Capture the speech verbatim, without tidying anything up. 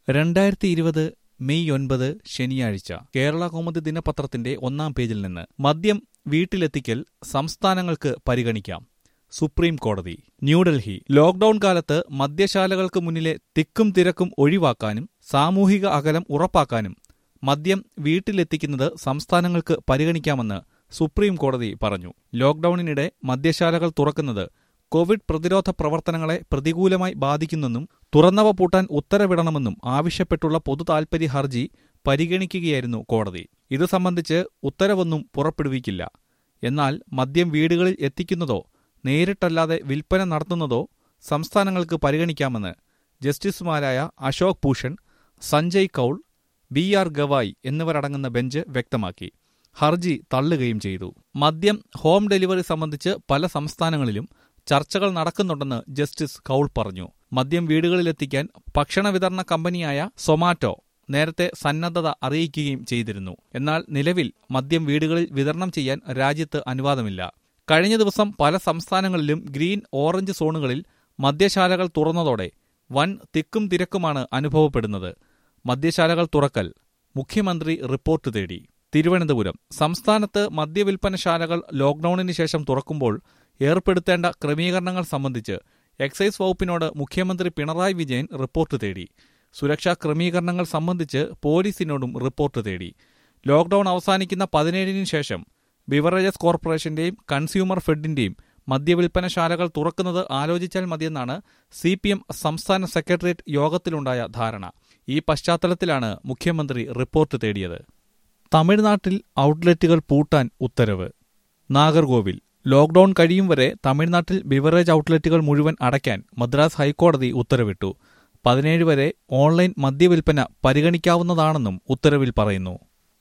രണ്ടായിരത്തി ഇരുപത് മെയ് ഒൻപത് ശനിയാഴ്ച കേരള കൗമുദി ദിനപത്രത്തിന്റെ ഒന്നാം പേജിൽ നിന്ന് മദ്യം വീട്ടിലെത്തിക്കൽ സംസ്ഥാനങ്ങൾക്ക് പരിഗണിക്കാം. സുപ്രീം കോടതി. ന്യൂഡൽഹി. ലോക്ഡൌൺ കാലത്ത് മദ്യശാലകൾക്ക് മുന്നിലെ തിക്കും തിരക്കും ഒഴിവാക്കാനും സാമൂഹിക അകലം ഉറപ്പാക്കാനും മദ്യം വീട്ടിലെത്തിക്കുന്നത് സംസ്ഥാനങ്ങൾക്ക് പരിഗണിക്കാമെന്ന് സുപ്രീം കോടതി പറഞ്ഞു. ലോക്ഡൌണിനിടെ മദ്യശാലകൾ തുറക്കുന്നത് കോവിഡ് പ്രതിരോധ പ്രവർത്തനങ്ങളെ പ്രതികൂലമായി ബാധിക്കുന്നെന്നും തുറന്നവ പൂട്ടാൻ ഉത്തരവിടണമെന്നും ആവശ്യപ്പെട്ടുള്ള പൊതുതാൽപര്യ ഹർജി പരിഗണിക്കുകയായിരുന്നു കോടതി. ഇത് സംബന്ധിച്ച് ഉത്തരവൊന്നും പുറപ്പെടുവിക്കില്ല. എന്നാൽ മദ്യം വീടുകളിൽ എത്തിക്കുന്നതോ നേരിട്ടല്ലാതെ വിൽപ്പന നടത്തുന്നതോ സംസ്ഥാനങ്ങൾക്ക് പരിഗണിക്കാമെന്ന് ജസ്റ്റിസുമാരായ അശോക് ഭൂഷൺ, സഞ്ജയ് കൌൾ, ബി ആർ ഗവായ് എന്നിവരടങ്ങുന്ന ബെഞ്ച് വ്യക്തമാക്കി. ഹർജി തള്ളുകയും ചെയ്തു. മദ്യം ഹോം ഡെലിവറി സംബന്ധിച്ച് പല സംസ്ഥാനങ്ങളിലും ചർച്ചകൾ നടക്കുന്നുണ്ടെന്ന് ജസ്റ്റിസ് കൌൾ പറഞ്ഞു. മദ്യം വീടുകളിലെത്തിക്കാൻ ഭക്ഷണ വിതരണ കമ്പനിയായ സൊമാറ്റോ നേരത്തെ സന്നദ്ധത അറിയിക്കുകയും ചെയ്തിരുന്നു. എന്നാൽ നിലവിൽ മദ്യം വീടുകളിൽ വിതരണം ചെയ്യാൻ രാജ്യത്ത് അനുവാദമില്ല. കഴിഞ്ഞ ദിവസം പല സംസ്ഥാനങ്ങളിലും ഗ്രീൻ, ഓറഞ്ച് സോണുകളിൽ മദ്യശാലകൾ തുറന്നതോടെ വൻ തിക്കും തിരക്കുമാണ് അനുഭവപ്പെടുന്നത്. മദ്യശാലകൾ തുറക്കൽ മുഖ്യമന്ത്രി റിപ്പോർട്ട് തേടി. തിരുവനന്തപുരം. സംസ്ഥാനത്ത് മദ്യവിൽപ്പനശാലകൾ ലോക്ഡൌണിന് ശേഷം തുറക്കുമ്പോൾ ഏർപ്പെടുത്തേണ്ട ക്രമീകരണങ്ങൾ സംബന്ധിച്ച് എക്സൈസ് വകുപ്പിനോട് മുഖ്യമന്ത്രി പിണറായി വിജയൻ റിപ്പോർട്ട് തേടി. സുരക്ഷാ ക്രമീകരണങ്ങൾ സംബന്ധിച്ച് പോലീസിനോടും റിപ്പോർട്ട് തേടി. ലോക്ഡൌൺ അവസാനിക്കുന്ന പതിനേഴിന് ശേഷം ബിവറേജസ് കോർപ്പറേഷന്റെയും കൺസ്യൂമർ ഫെഡിന്റെയും മദ്യവിൽപ്പനശാലകൾ തുറക്കുന്നത് ആലോചിച്ചാൽ മതിയെന്നാണ് സി പി എം സംസ്ഥാന സെക്രട്ടേറിയറ്റ് യോഗത്തിലുണ്ടായ ധാരണ. ഈ പശ്ചാത്തലത്തിലാണ് മുഖ്യമന്ത്രി റിപ്പോർട്ട് തേടിയത്. തമിഴ്നാട്ടിൽ ഔട്ട്ലെറ്റുകൾ പൂട്ടാൻ ഉത്തരവ്. നാഗർകോവിൽ. ലോക്ഡൌൺ കഴിയും വരെ തമിഴ്നാട്ടിൽ ബിവറേജ് ഔട്ട്ലെറ്റുകൾ മുഴുവൻ അടയ്ക്കാൻ മദ്രാസ് ഹൈക്കോടതി ഉത്തരവിട്ടു. പതിനേഴ് വരെ ഓൺലൈൻ മദ്യവിൽപ്പന പരിഗണിക്കാവുന്നതാണെന്നും ഉത്തരവിൽ പറയുന്നു.